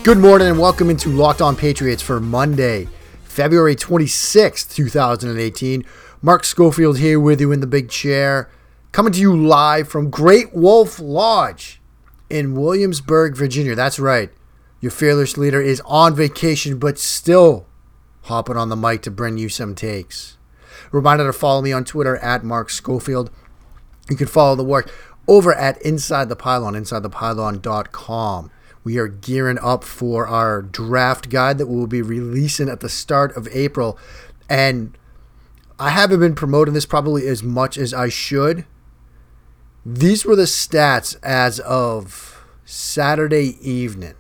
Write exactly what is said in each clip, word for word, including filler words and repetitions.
Good morning and welcome into Locked On Patriots for Monday, February twenty-sixth, twenty eighteen. Mark Schofield here with you in the big chair, coming to you live from Great Wolf Lodge in Williamsburg, Virginia. That's right. Your fearless leader is on vacation, but still hopping on the mic to bring you some takes. Reminder to follow me on Twitter at Mark Schofield. You can follow the work over at Inside the Pylon, inside the pylon dot com. We are gearing up for our draft guide that we'll be releasing at the start of April. And I haven't been promoting this probably as much as I should. These were the stats as of Saturday evening.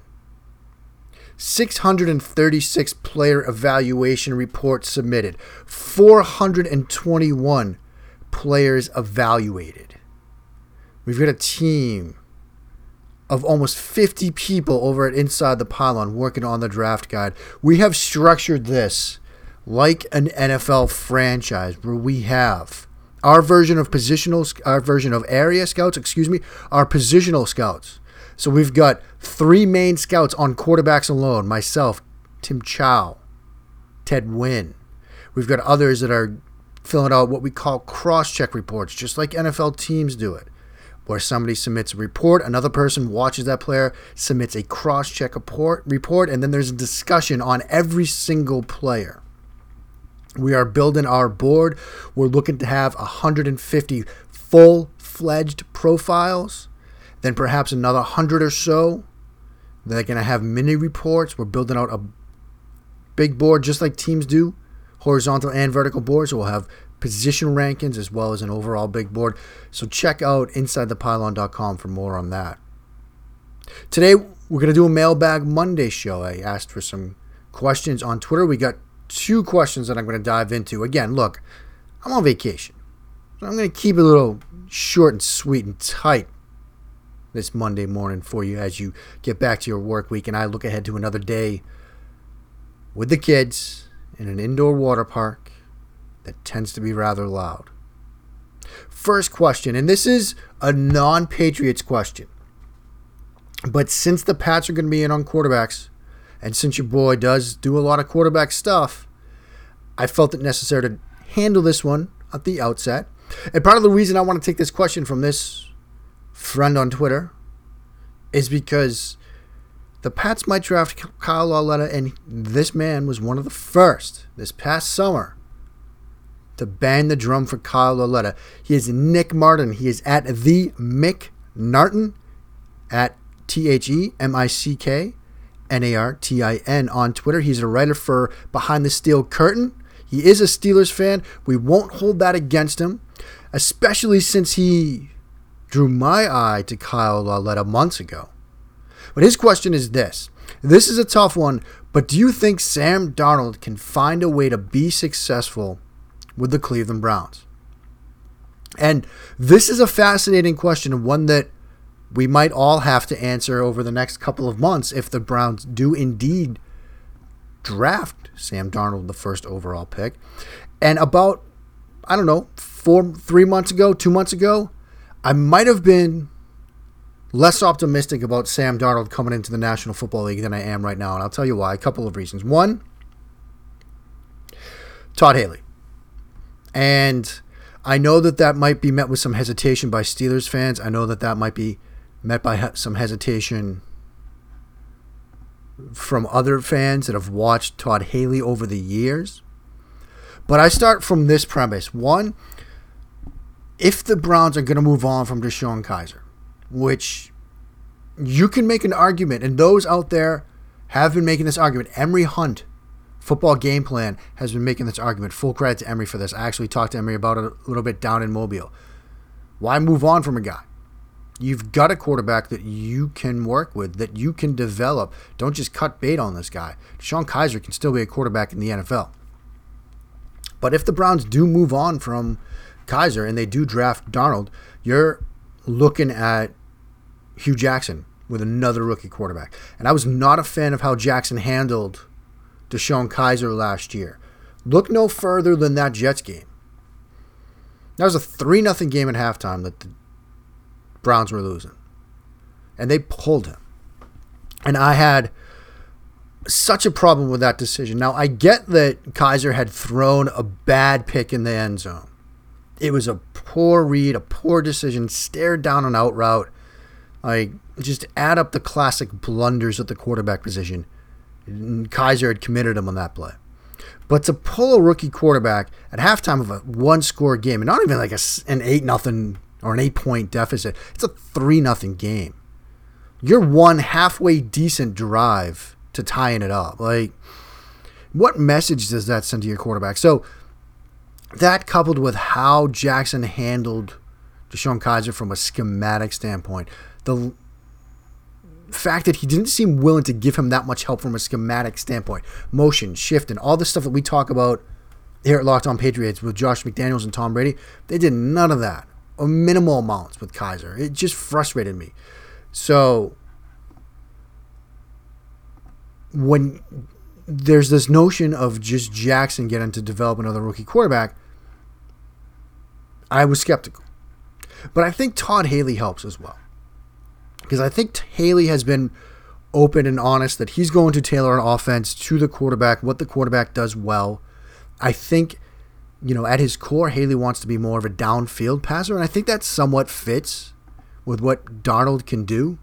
six hundred thirty-six player evaluation reports submitted. four hundred twenty-one players evaluated. We've got a team of almost fifty people over at Inside the Pylon working on the draft guide. We have structured this like an N F L franchise where we have our version of positional, our version of area scouts, excuse me, our positional scouts. So we've got three main scouts on quarterbacks alone, myself, Tim Chow, Ted Wynn. We've got others that are filling out what we call cross-check reports, just like N F L teams do it, where somebody submits a report, another person watches that player, submits a cross-check report, and then there's a discussion on every single player. We are building our board. We're looking to have one hundred fifty full-fledged profiles, then perhaps another one hundred or so. They're going to have mini reports. We're building out a big board just like teams do, horizontal and vertical boards. So we'll have position rankings as well as an overall big board. So check out inside the pylon dot com for more on that. Today, we're going to do a Mailbag Monday show. I asked for some questions on Twitter. We got two questions that I'm going to dive into. Again, look, I'm on vacation. So I'm going to keep it a little short and sweet and tight this Monday morning for you as you get back to your work week and I look ahead to another day with the kids in an indoor water park that tends to be rather loud. First question, and this is a non-Patriots question, but since the Pats are going to be in on quarterbacks, and since your boy does do a lot of quarterback stuff, I felt it necessary to handle this one at the outset. And part of the reason I want to take this question from this friend on Twitter is because the Pats might draft Kyle Lauletta, and this man was one of the first this past summer to bang the drum for Kyle Lauletta. He is Nick Martin. He is at the Mick Nartin at T H E M I C K N A R T I N on Twitter. He's a writer for Behind the Steel Curtain. He is a Steelers fan. We won't hold that against him, especially since he drew my eye to Kyle Lauletta months ago. But his question is this. This is a tough one, but do you think Sam Darnold can find a way to be successful with the Cleveland Browns? And this is a fascinating question, and one that we might all have to answer over the next couple of months if the Browns do indeed draft Sam Darnold, the first overall pick. And about, I don't know, four, three months ago, two months ago, I might have been less optimistic about Sam Darnold coming into the National Football League than I am right now, and I'll tell you why. A couple of reasons. One, Todd Haley. And I know that that might be met with some hesitation by Steelers fans. I know that that might be met by he- some hesitation from other fans that have watched Todd Haley over the years. But I start from this premise. One, if the Browns are going to move on from DeShone Kizer, which you can make an argument, and those out there have been making this argument. Emory Hunt, Football Game Plan, has been making this argument. Full credit to Emory for this. I actually talked to Emory about it a little bit down in Mobile. Why move on from a guy? You've got a quarterback that you can work with, that you can develop. Don't just cut bait on this guy. DeShone Kizer can still be a quarterback in the N F L. But if the Browns do move on from Kizer and they do draft Darnold, you're looking at Hugh Jackson with another rookie quarterback. And I was not a fan of how Jackson handled DeShone Kizer last year. Look no further than that Jets game. That was a three nothing game at halftime that the Browns were losing. And they pulled him. And I had such a problem with that decision. Now, I get that Kizer had thrown a bad pick in the end zone. It was a poor read, a poor decision, stared down an out route. Like, just add up the classic blunders at the quarterback position. Kizer had committed them on that play. But to pull a rookie quarterback at halftime of a one-score game, and not even like a, an eight nothing or an eight-point deficit, it's a three nothing game. You're one halfway decent drive to tying it up. Like, what message does that send to your quarterback? So, that coupled with how Jackson handled DeShone Kizer from a schematic standpoint, the fact that he didn't seem willing to give him that much help from a schematic standpoint, motion, shift, and all the stuff that we talk about here at Locked On Patriots with Josh McDaniels and Tom Brady, they did none of that, or minimal amounts with Kizer. It just frustrated me. So, when there's this notion of just Jackson getting to develop another rookie quarterback, I was skeptical. But I think Todd Haley helps as well. Because I think Haley has been open and honest that he's going to tailor an offense to the quarterback, what the quarterback does well. I think, you know, at his core, Haley wants to be more of a downfield passer, and I think that somewhat fits with what Darnold can do.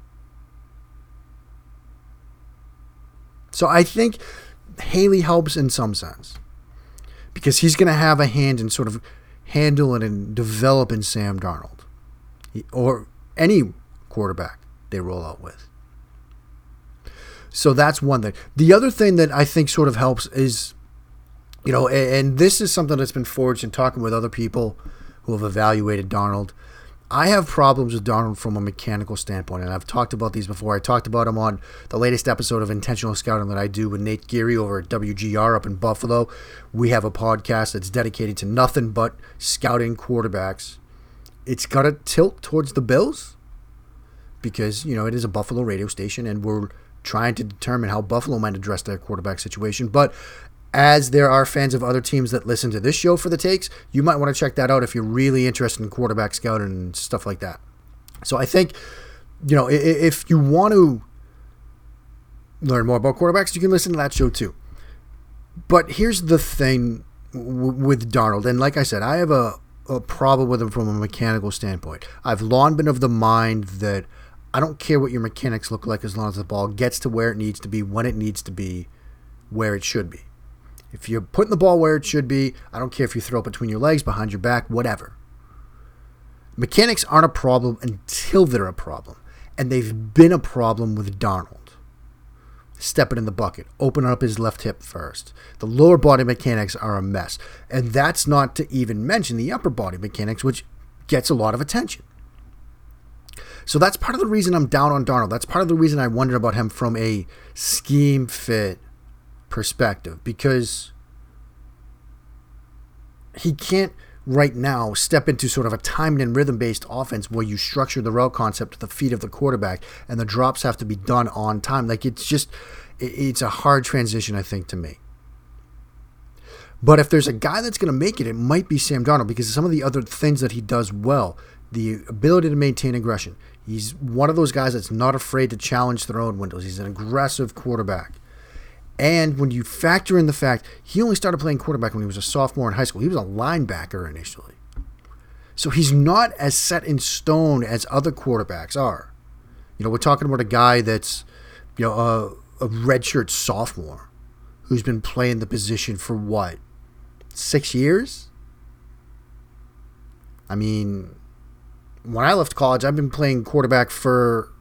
So I think Haley helps in some sense because he's going to have a hand in sort of handling and developing Sam Darnold or any quarterback they roll out with. So that's one thing. The other thing that I think sort of helps is, you know, and this is something that's been forged in talking with other people who have evaluated Darnold. I have problems with Darnold from a mechanical standpoint, and I've talked about these before. I talked about them on the latest episode of Intentional Scouting that I do with Nate Geary over at W G R up in Buffalo. We have a podcast that's dedicated to nothing but scouting quarterbacks. It's got to tilt towards the Bills because, you know, it is a Buffalo radio station, and we're trying to determine how Buffalo might address their quarterback situation. But as there are fans of other teams that listen to this show for the takes, you might want to check that out if you're really interested in quarterback scouting and stuff like that. So I think, you know, if you want to learn more about quarterbacks, you can listen to that show too. But here's the thing with Darnold, and like I said, I have a, a problem with him from a mechanical standpoint. I've long been of the mind that I don't care what your mechanics look like as long as the ball gets to where it needs to be, when it needs to be, where it should be. If you're putting the ball where it should be, I don't care if you throw it between your legs, behind your back, whatever. Mechanics aren't a problem until they're a problem. And they've been a problem with Darnold. Stepping in the bucket, opening up his left hip first. The lower body mechanics are a mess. And that's not to even mention the upper body mechanics, which gets a lot of attention. So that's part of the reason I'm down on Darnold. That's part of the reason I wonder about him from a scheme fit perspective, because he can't right now step into sort of a timed and rhythm-based offense where you structure the route concept to the feet of the quarterback and the drops have to be done on time. Like, it's just, it's a hard transition, I think, to me. But if there's a guy that's going to make it, it might be Sam Darnold, because of some of the other things that he does well, the ability to maintain aggression. He's one of those guys that's not afraid to challenge throwing windows. He's an aggressive quarterback. And when you factor in the fact he only started playing quarterback when he was a sophomore in high school, he was a linebacker initially. So he's not as set in stone as other quarterbacks are. You know, we're talking about a guy that's, you know, a, a redshirt sophomore who's been playing the position for what, six years? I mean, when I left college, I've been playing quarterback for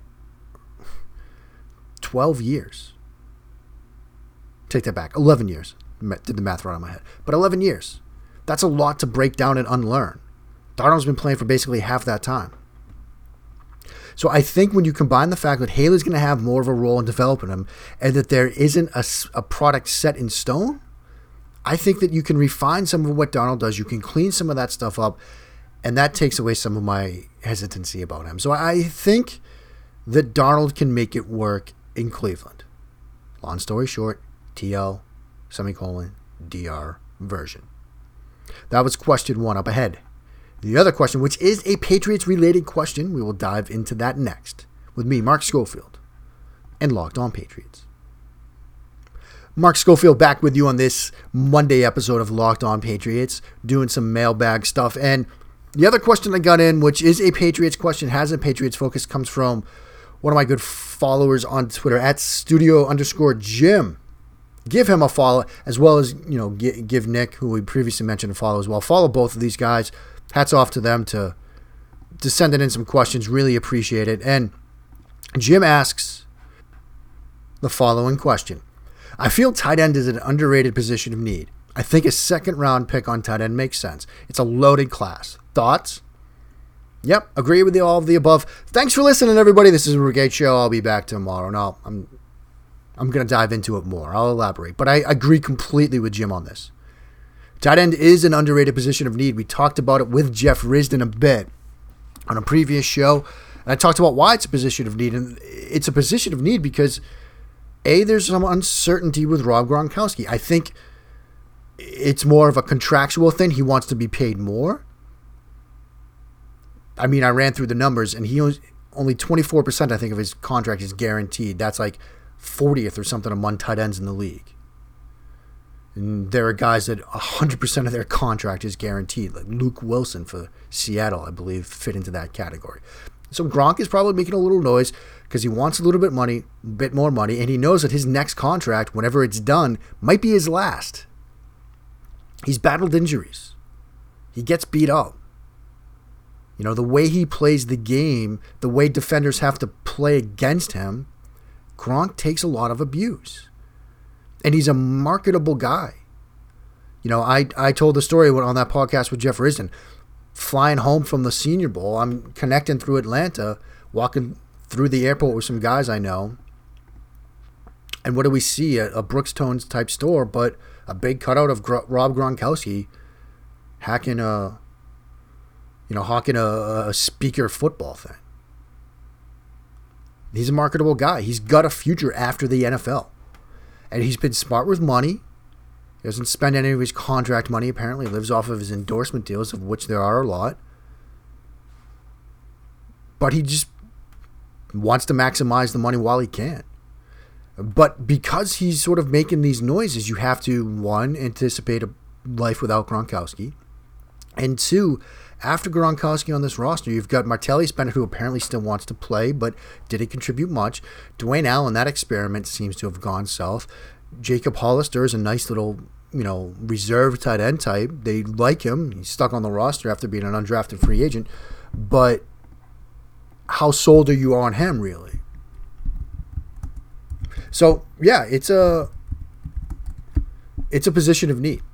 twelve years. Take that back. eleven years. Did the math right on my head. But eleven years. That's a lot to break down and unlearn. Darnold's been playing for basically half that time. So I think when you combine the fact that Haley's going to have more of a role in developing him and that there isn't a, a product set in stone, I think that you can refine some of what Darnold does. You can clean some of that stuff up, and that takes away some of my hesitancy about him. So I think that Darnold can make it work in Cleveland. Long story short, T L, semicolon, D R version. That was question one up ahead. The other question, which is a Patriots-related question, we will dive into that next with me, Mark Schofield, and Locked On Patriots. Mark Schofield back with you on this Monday episode of Locked On Patriots, doing some mailbag stuff. And the other question I got in, which is a Patriots question, has a Patriots focus, comes from one of my good followers on Twitter, at studio underscore Jim. Give him a follow, as well as, you know, give Nick, who we previously mentioned, a follow as well. Follow both of these guys. Hats off to them to, to sending in some questions. Really appreciate it. And Jim asks the following question. I feel tight end is an underrated position of need. I think a second round pick on tight end makes sense. It's a loaded class. Thoughts? Yep, agree with the, all of the above. Thanks for listening, everybody. This is a Brigade Show. I'll be back tomorrow. No, I'm I'm going to dive into it more. I'll elaborate. But I agree completely with Jim on this. Tight end is an underrated position of need. We talked about it with Jeff Risdon a bit on a previous show. And I talked about why it's a position of need. And it's a position of need because A, there's some uncertainty with Rob Gronkowski. I think it's more of a contractual thing. He wants to be paid more. I mean, I ran through the numbers, and he owns only twenty-four percent, I think, of his contract is guaranteed. That's like fortieth or something among tight ends in the league. And there are guys that one hundred percent of their contract is guaranteed, like Luke Wilson for Seattle, I believe, fit into that category. So Gronk is probably making a little noise because he wants a little bit money, bit more money, and he knows that his next contract, whenever it's done, might be his last. He's battled injuries. He gets beat up. You know, the way he plays the game, the way defenders have to play against him, Gronk takes a lot of abuse. And he's a marketable guy. You know, I, I told the story on that podcast with Jeff Risdon. Flying home from the Senior Bowl, I'm connecting through Atlanta, walking through the airport with some guys I know. And what do we see? A, a Brooks Tones type store, but a big cutout of Gr- Rob Gronkowski hacking a, you know, hawking a, a speaker football thing. He's a marketable guy. He's got a future after the N F L. And he's been smart with money. He doesn't spend any of his contract money, apparently. He lives off of his endorsement deals, of which there are a lot. But he just wants to maximize the money while he can. But because he's sort of making these noises, you have to, one, anticipate a life without Gronkowski. And two, after Gronkowski on this roster, you've got Martellus Bennett, who apparently still wants to play, but didn't contribute much. Dwayne Allen, that experiment seems to have gone south. Jacob Hollister is a nice little, you know, reserve tight end type. They like him. He's stuck on the roster after being an undrafted free agent. But how sold are you on him, really? So, yeah, it's a it's a position of need.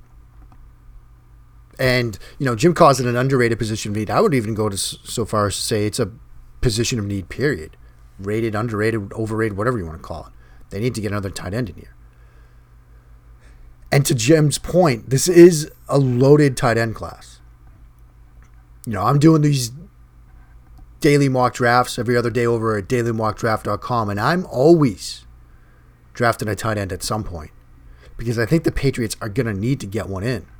And, you know, Jim calls it an underrated position of need. I would even go to so far as to say it's a position of need, period. Rated, underrated, overrated, whatever you want to call it. They need to get another tight end in here. And to Jim's point, this is a loaded tight end class. You know, I'm doing these daily mock drafts every other day over at daily mock draft dot com, and I'm always drafting a tight end at some point because I think the Patriots are going to need to get one in.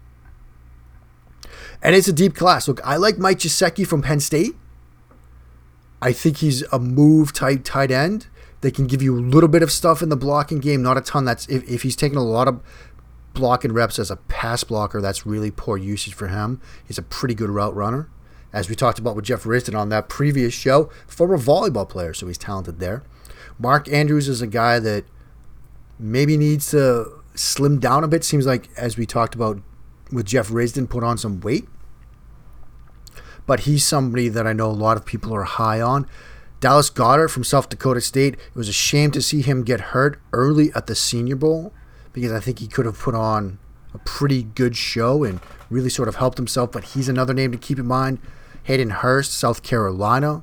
And it's a deep class. Look, I like Mike Gesicki from Penn State. I think he's a move type tight end. They can give you a little bit of stuff in the blocking game, not a ton. That's if, if he's taking a lot of blocking reps as a pass blocker, that's really poor usage for him. He's a pretty good route runner. As we talked about with Jeff Risdon on that previous show, former volleyball player, so he's talented there. Mark Andrews is a guy that maybe needs to slim down a bit. Seems like, as we talked about with Jeff Risdon, put on some weight. But he's somebody that I know a lot of people are high on. Dallas Goedert from South Dakota State. It was a shame to see him get hurt early at the Senior Bowl because I think he could have put on a pretty good show and really sort of helped himself. But he's another name to keep in mind. Hayden Hurst, South Carolina.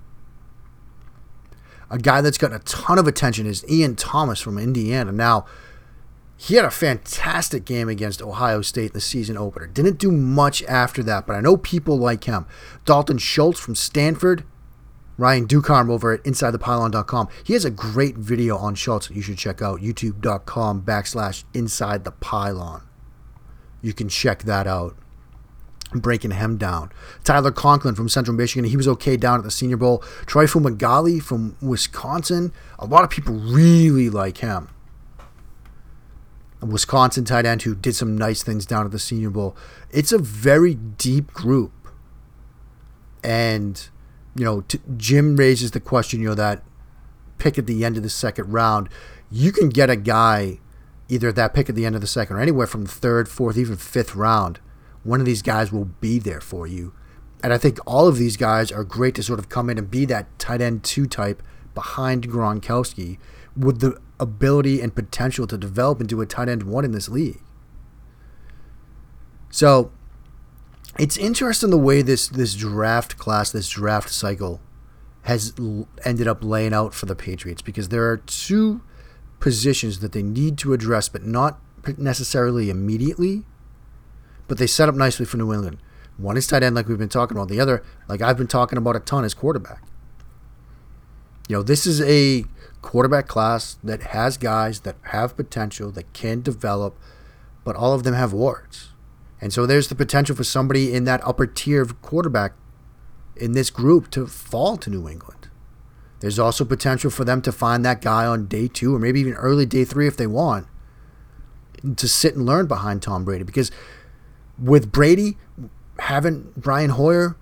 A guy that's gotten a ton of attention is Ian Thomas from Indiana. Now, he had a fantastic game against Ohio State in the season opener. Didn't do much after that, but I know people like him. Dalton Schultz from Stanford. Ryan Ducarm over at inside the pylon dot com. He has a great video on Schultz that you should check out. YouTube.com backslash inside the pylon. You can check that out. I'm breaking him down. Tyler Conklin from Central Michigan. He was okay down at the Senior Bowl. Troy Fumagalli from Wisconsin. A lot of people really like him. a Wisconsin tight end who did some nice things down at the Senior Bowl. It's a very deep group. And, you know, t- Jim raises the question, you know, that pick at the end of the second round, you can get a guy, either that pick at the end of the second or anywhere from the third, fourth, even fifth round. One of these guys will be there for you. And I think all of these guys are great to sort of come in and be that tight end two type behind Gronkowski with the ability and potential to develop into a tight end one in this league. So it's interesting the way this, this draft class, this draft cycle has l- ended up laying out for the Patriots, because there are two positions that they need to address, but not necessarily immediately, but they set up nicely for New England. One is tight end, like we've been talking about. The other, like I've been talking about a ton, is quarterback. You know, this is a quarterback class that has guys that have potential, that can develop, but all of them have warts. And so there's the potential for somebody in that upper tier of quarterback in this group to fall to New England. There's also potential for them to find that guy on day two or maybe even early day three if they want, to sit and learn behind Tom Brady. Because with Brady, having Brian Hoyer,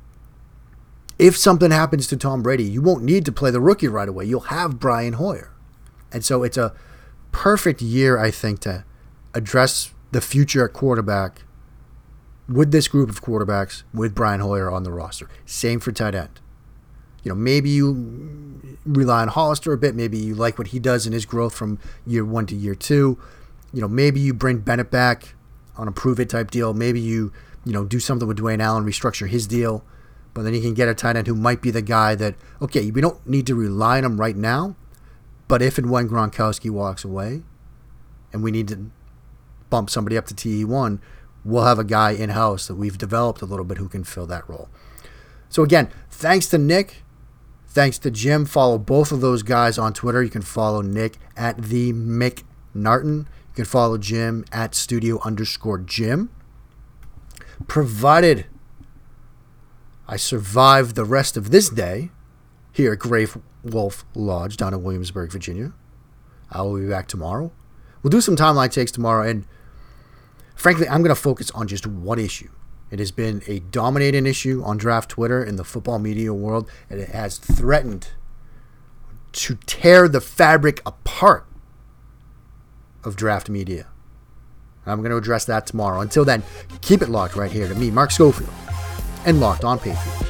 if something happens to Tom Brady, you won't need to play the rookie right away. You'll have Brian Hoyer. And so it's a perfect year, I think, to address the future at quarterback with this group of quarterbacks with Brian Hoyer on the roster. Same for tight end. You know, maybe you rely on Hollister a bit. Maybe you like what he does in his growth from year one to year two. You know, maybe you bring Bennett back on a prove-it type deal. Maybe you, you know, do something with Dwayne Allen, restructure his deal. But then you can get a tight end who might be the guy that, okay, we don't need to rely on him right now, but if and when Gronkowski walks away and we need to bump somebody up to T E one, we'll have a guy in-house that we've developed a little bit who can fill that role. So again, thanks to Nick. Thanks to Jim. Follow both of those guys on Twitter. You can follow Nick at the Mick Narton. You can follow Jim at studio underscore Jim. Provided I survive the rest of this day here at Grey Wolf Lodge down in Williamsburg, Virginia, I will be back tomorrow. We'll do some timeline takes tomorrow, and frankly, I'm going to focus on just one issue. It has been a dominating issue on draft Twitter in the football media world, and it has threatened to tear the fabric apart of draft media. I'm going to address that tomorrow. Until then, keep it locked right here to me, Mark Schofield, and Locked On Patriots.